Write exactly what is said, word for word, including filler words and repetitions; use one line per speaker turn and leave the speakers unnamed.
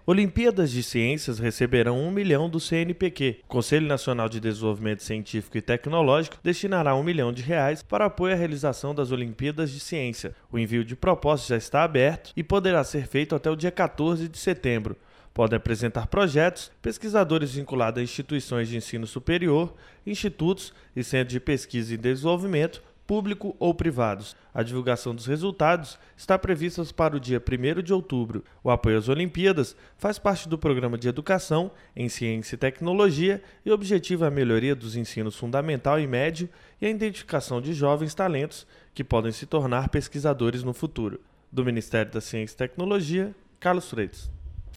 Olimpíadas de Ciências receberão um milhão do C N P Q. O Conselho Nacional de Desenvolvimento Científico e Tecnológico destinará um milhão de reais para apoio à realização das Olimpíadas de Ciência. O envio de propostas já está aberto e poderá ser feito até o dia quatorze de setembro. Podem apresentar projetos pesquisadores vinculados a instituições de ensino superior, institutos e centros de pesquisa e desenvolvimento, público ou privados. A divulgação dos resultados está prevista para o dia primeiro de outubro. O apoio às Olimpíadas faz parte do Programa de Educação em Ciência e Tecnologia e objetiva a melhoria dos ensinos fundamental e médio e a identificação de jovens talentos que podem se tornar pesquisadores no futuro. Do Ministério da Ciência e Tecnologia, Carlos Freitas.